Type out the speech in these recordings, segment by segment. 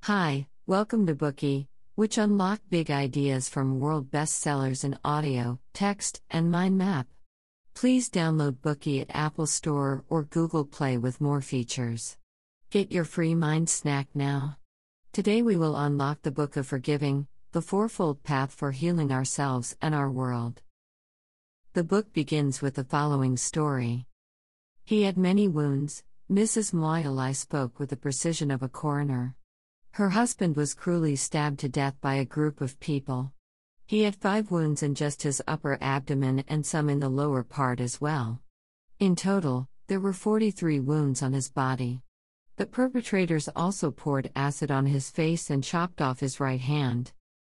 Hi, welcome to Bookey, which unlock big ideas from world bestsellers in audio, text, and mind map. Please download Bookey at Apple Store or Google Play with more features. Get your free mind snack now. Today we will unlock the Book of Forgiving, the fourfold path for healing ourselves and our world. The book begins with the following story. He had many wounds. Mrs. Moyalai spoke with the precision of a coroner. Her husband was cruelly stabbed to death by a group of people. He had 5 wounds in just his upper abdomen and some in the lower part as well. In total, there were 43 wounds on his body. The perpetrators also poured acid on his face and chopped off his right hand.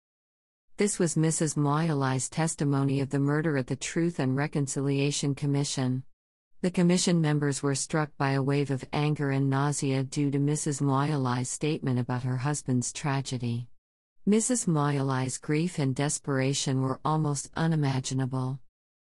This was Mrs. Moyalai's testimony of the murder at the Truth and Reconciliation Commission. The commission members were struck by a wave of anger and nausea due to Mrs. Moyalai's statement about her husband's tragedy. Mrs. Moyalai's grief and desperation were almost unimaginable.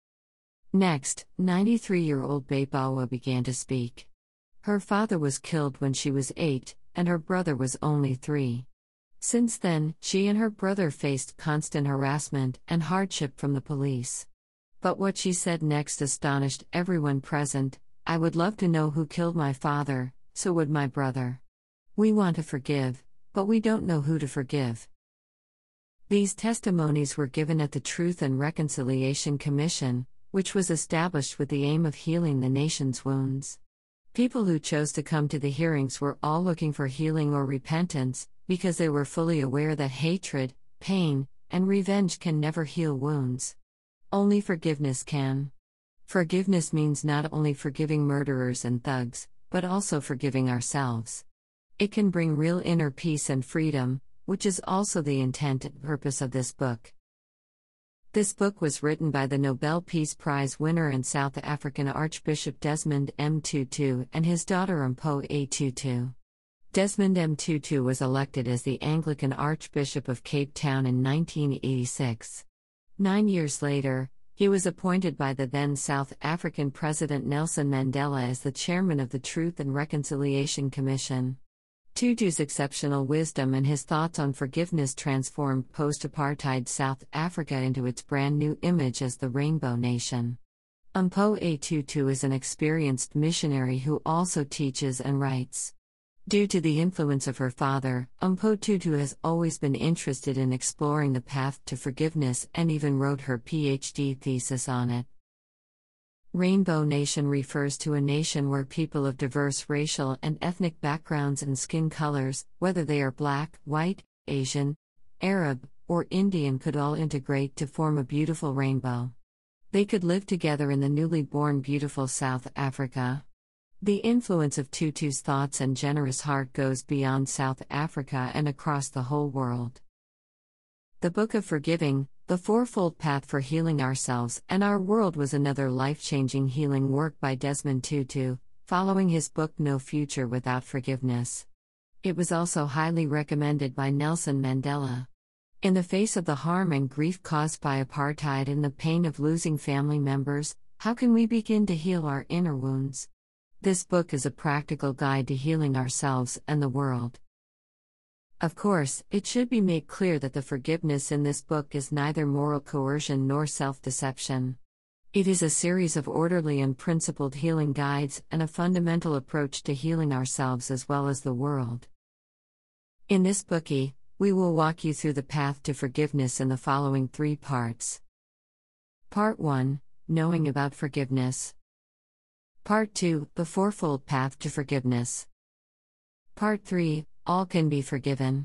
Next, 93-year-old Babawa began to speak. Her father was killed when she was 8, and her brother was only 3. Since then, she and her brother faced constant harassment and hardship from the police. But what she said next astonished everyone present. I would love to know who killed my father, so would my brother. We want to forgive, but we don't know who to forgive. These testimonies were given at the Truth and Reconciliation Commission, which was established with the aim of healing the nation's wounds. People who chose to come to the hearings were all looking for healing or repentance, because they were fully aware that hatred, pain, and revenge can never heal wounds. Only forgiveness can. Forgiveness means not only forgiving murderers and thugs, but also forgiving ourselves. It can bring real inner peace and freedom, which is also the intent and purpose of this book. This book was written by the Nobel Peace Prize winner and South African Archbishop Desmond M. Tutu and his daughter Mpho A. Tutu. Desmond M. Tutu was elected as the Anglican Archbishop of Cape Town in 1986. 9 years later, he was appointed by the then South African President Nelson Mandela as the chairman of the Truth and Reconciliation Commission. Tutu's exceptional wisdom and his thoughts on forgiveness transformed post-apartheid South Africa into its brand new image as the Rainbow Nation. Mpho A. Tutu is an experienced missionary who also teaches and writes. Due to the influence of her father, Mpho Tutu has always been interested in exploring the path to forgiveness and even wrote her PhD thesis on it. Rainbow Nation refers to a nation where people of diverse racial and ethnic backgrounds and skin colors, whether they are black, white, Asian, Arab, or Indian, could all integrate to form a beautiful rainbow. They could live together in the newly born beautiful South Africa. The influence of Tutu's thoughts and generous heart goes beyond South Africa and across the whole world. The Book of Forgiving, the fourfold path for healing ourselves and our world, was another life-changing healing work by Desmond Tutu, following his book No Future Without Forgiveness. It was also highly recommended by Nelson Mandela. In the face of the harm and grief caused by apartheid and the pain of losing family members, how can we begin to heal our inner wounds? This book is a practical guide to healing ourselves and the world. Of course, it should be made clear that the forgiveness in this book is neither moral coercion nor self-deception. It is a series of orderly and principled healing guides and a fundamental approach to healing ourselves as well as the world. In this Bookey, we will walk you through the path to forgiveness in the following 3 parts. Part 1, Knowing about Forgiveness. Part 2, The Fourfold Path to Forgiveness. Part 3, All Can Be Forgiven.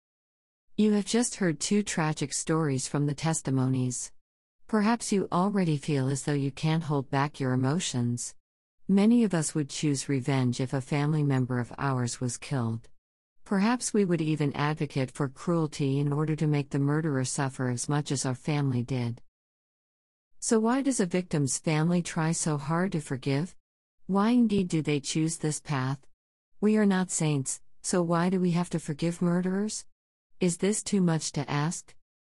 You have just heard 2 tragic stories from the testimonies. Perhaps you already feel as though you can't hold back your emotions. Many of us would choose revenge if a family member of ours was killed. Perhaps we would even advocate for cruelty in order to make the murderer suffer as much as our family did. So why does a victim's family try so hard to forgive? Why indeed do they choose this path? We are not saints, so why do we have to forgive murderers? Is this too much to ask?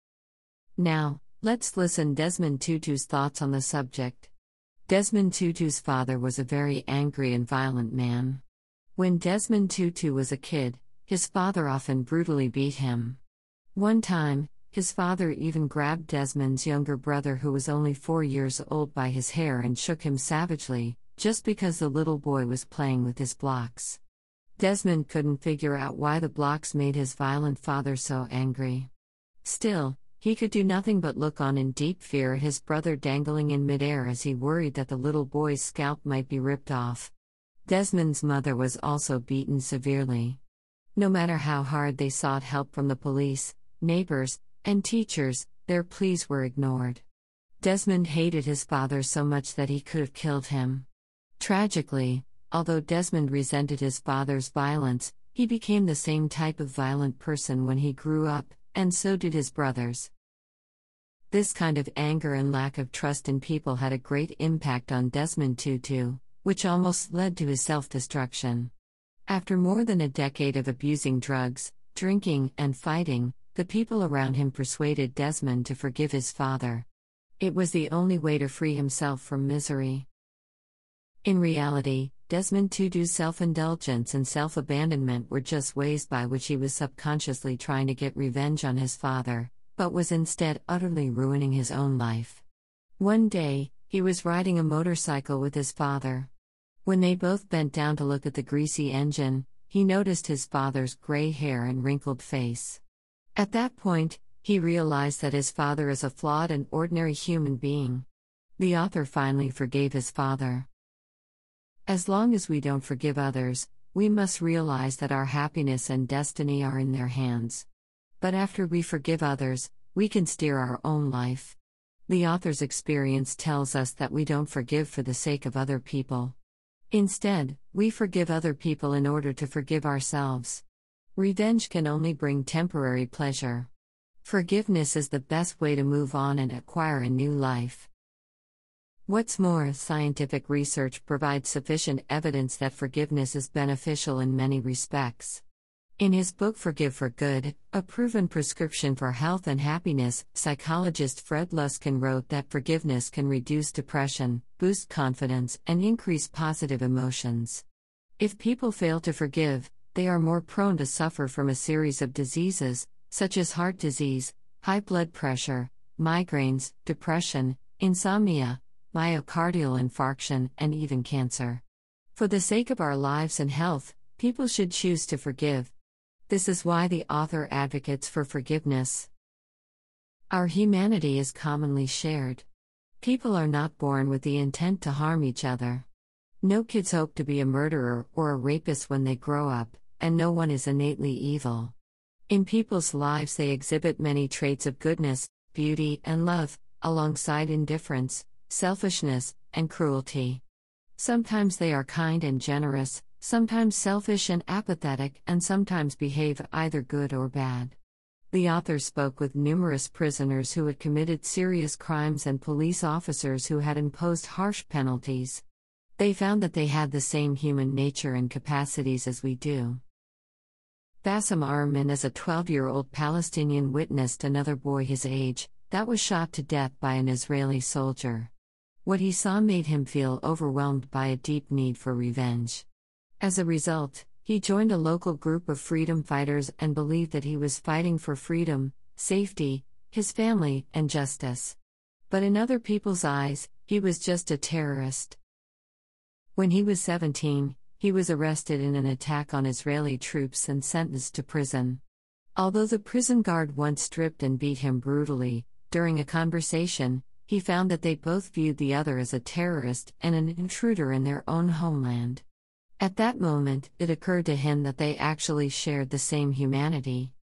Now, let's listen Desmond Tutu's thoughts on the subject. Desmond Tutu's father was a very angry and violent man. When Desmond Tutu was a kid, his father often brutally beat him. One time, his father even grabbed Desmond's younger brother, who was only 4 years old, by his hair and shook him savagely, just because the little boy was playing with his blocks. Desmond couldn't figure out why the blocks made his violent father so angry. Still, he could do nothing but look on in deep fear at his brother dangling in midair as he worried that the little boy's scalp might be ripped off. Desmond's mother was also beaten severely. No matter how hard they sought help from the police, neighbors, and teachers, their pleas were ignored. Desmond hated his father so much that he could have killed him. Tragically, although Desmond resented his father's violence, he became the same type of violent person when he grew up, and so did his brothers. This kind of anger and lack of trust in people had a great impact on Desmond Tutu, which almost led to his self-destruction. After more than a decade of abusing drugs, drinking, and fighting, the people around him persuaded Desmond to forgive his father. It was the only way to free himself from misery. In reality, Desmond Tutu's self-indulgence and self-abandonment were just ways by which he was subconsciously trying to get revenge on his father, but was instead utterly ruining his own life. One day, he was riding a motorcycle with his father. When they both bent down to look at the greasy engine, he noticed his father's gray hair and wrinkled face. At that point, he realized that his father is a flawed and ordinary human being. The author finally forgave his father. As long as we don't forgive others, we must realize that our happiness and destiny are in their hands. But after we forgive others, we can steer our own life. The author's experience tells us that we don't forgive for the sake of other people. Instead, we forgive other people in order to forgive ourselves. Revenge can only bring temporary pleasure. Forgiveness is the best way to move on and acquire a new life. What's more, scientific research provides sufficient evidence that forgiveness is beneficial in many respects. In his book Forgive for Good, A Proven Prescription for Health and Happiness, psychologist Fred Luskin wrote that forgiveness can reduce depression, boost confidence, and increase positive emotions. If people fail to forgive, they are more prone to suffer from a series of diseases, such as heart disease, high blood pressure, migraines, depression, insomnia, myocardial infarction, and even cancer. For the sake of our lives and health, people should choose to forgive. This is why the author advocates for forgiveness. Our humanity is commonly shared. People are not born with the intent to harm each other. No kids hope to be a murderer or a rapist when they grow up, and no one is innately evil. In people's lives they exhibit many traits of goodness, beauty, and love, alongside indifference, selfishness, and cruelty. Sometimes they are kind and generous, sometimes selfish and apathetic, and sometimes behave either good or bad. The author spoke with numerous prisoners who had committed serious crimes and police officers who had imposed harsh penalties. They found that they had the same human nature and capacities as we do. Bassem Aramin, as a 12-year-old Palestinian, witnessed another boy his age that was shot to death by an Israeli soldier. What he saw made him feel overwhelmed by a deep need for revenge. As a result, he joined a local group of freedom fighters and believed that he was fighting for freedom, safety, his family, and justice. But in other people's eyes, he was just a terrorist. When he was 17, he was arrested in an attack on Israeli troops and sentenced to prison. Although the prison guard once stripped and beat him brutally, during a conversation, he found that they both viewed the other as a terrorist and an intruder in their own homeland. At that moment, it occurred to him that they actually shared the same humanity.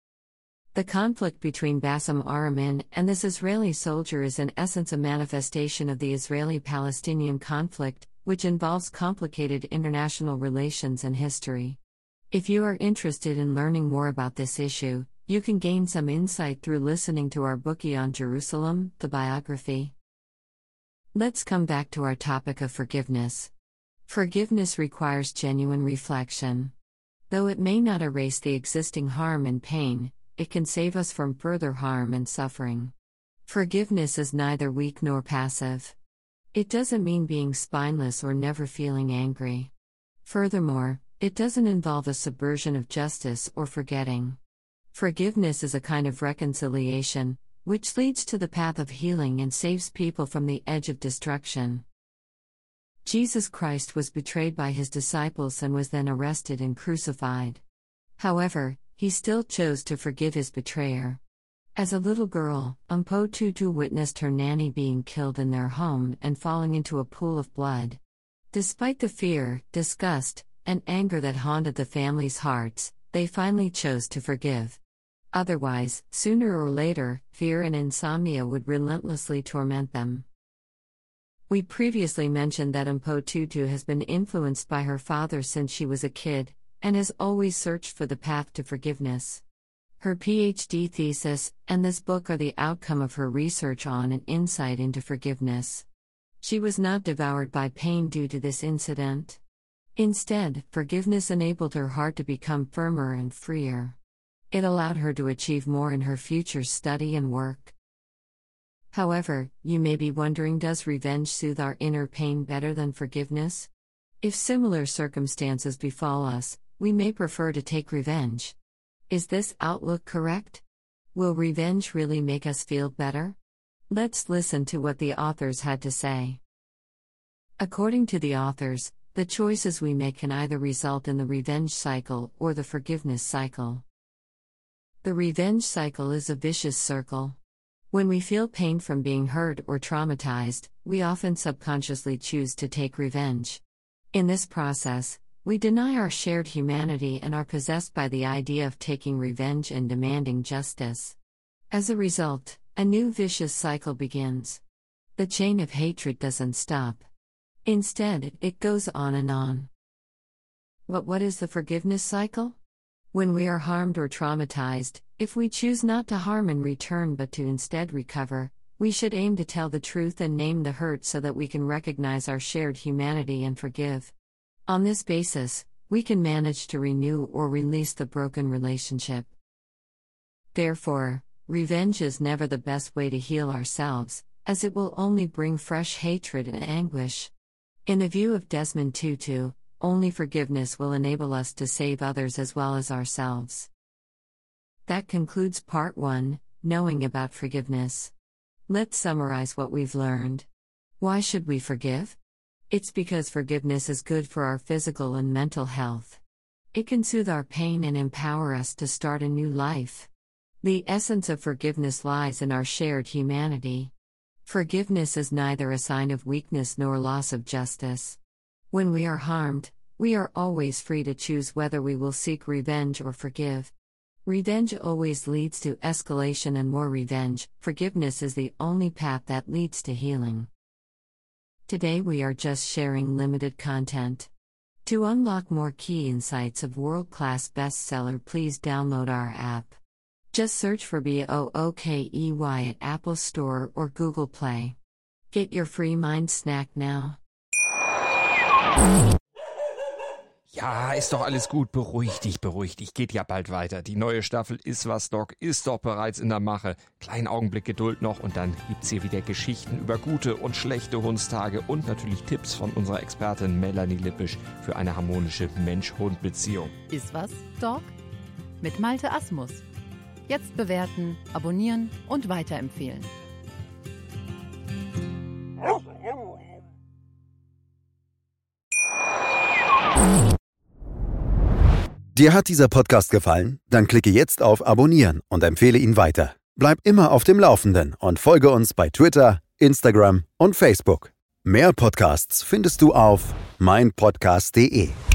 The conflict between Bassem Aramin and this Israeli soldier is in essence a manifestation of the Israeli-Palestinian conflict, which involves complicated international relations and history. If you are interested in learning more about this issue, you can gain some insight through listening to our Bookie on Jerusalem, the biography. Let's come back to our topic of forgiveness. Forgiveness requires genuine reflection. Though it may not erase the existing harm and pain, it can save us from further harm and suffering. Forgiveness is neither weak nor passive. It doesn't mean being spineless or never feeling angry. Furthermore, It doesn't involve a subversion of justice or forgetting. Forgiveness is a kind of reconciliation, which leads to the path of healing and saves people from the edge of destruction. Jesus Christ was betrayed by his disciples and was then arrested and crucified. However, he still chose to forgive his betrayer. As a little girl, Mpo Tutu witnessed her nanny being killed in their home and falling into a pool of blood. Despite the fear, disgust, and anger that haunted the family's hearts, they finally chose to forgive. Otherwise, sooner or later, fear and insomnia would relentlessly torment them. We previously mentioned that Mpo Tutu has been influenced by her father since she was a kid, and has always searched for the path to forgiveness. Her PhD thesis and this book are the outcome of her research on and insight into forgiveness. She was not devoured by pain due to this incident. Instead, forgiveness enabled her heart to become firmer and freer. It allowed her to achieve more in her future study and work. However, you may be wondering, does revenge soothe our inner pain better than forgiveness? If similar circumstances befall us, we may prefer to take revenge. Is this outlook correct? Will revenge really make us feel better? Let's listen to what the authors had to say. According to the authors, the choices we make can either result in the revenge cycle or the forgiveness cycle. The revenge cycle is a vicious circle. When we feel pain from being hurt or traumatized, we often subconsciously choose to take revenge. In this process, we deny our shared humanity and are possessed by the idea of taking revenge and demanding justice. As a result, a new vicious cycle begins. The chain of hatred doesn't stop. Instead, it goes on and on. What is the forgiveness cycle? When we are harmed or traumatized, if we choose not to harm in return but to instead recover, we should aim to tell the truth and name the hurt so that we can recognize our shared humanity and forgive. On this basis, we can manage to renew or release the broken relationship. Therefore, revenge is never the best way to heal ourselves, as it will only bring fresh hatred and anguish. In the view of Desmond Tutu, only forgiveness will enable us to save others as well as ourselves. That concludes Part 1, Knowing about Forgiveness. Let's summarize what we've learned. Why should we forgive? It's because forgiveness is good for our physical and mental health. It can soothe our pain and empower us to start a new life. The essence of forgiveness lies in our shared humanity. Forgiveness is neither a sign of weakness nor loss of justice. When we are harmed, we are always free to choose whether we will seek revenge or forgive. Revenge always leads to escalation and more revenge. Forgiveness is the only path that leads to healing. Today we are just sharing limited content. To unlock more key insights of world-class bestseller, please download our app. Just search for BOOKEY at Apple Store or Google Play. Get your free mind snack now. Ja, ist doch alles gut. Beruhig dich. Geht ja bald weiter. Die neue Staffel Ist was, Doc ist doch bereits in der Mache. Kleinen Augenblick Geduld noch und dann gibt's hier wieder Geschichten über gute und schlechte Hundstage und natürlich Tipps von unserer Expertin Melanie Lippisch für eine harmonische Mensch-Hund-Beziehung. Ist was, Doc? Mit Malte Asmus. Jetzt bewerten, abonnieren und weiterempfehlen. Dir hat dieser Podcast gefallen? Dann klicke jetzt auf Abonnieren und empfehle ihn weiter. Bleib immer auf dem Laufenden und folge uns bei Twitter, Instagram und Facebook. Mehr Podcasts findest du auf meinpodcast.de.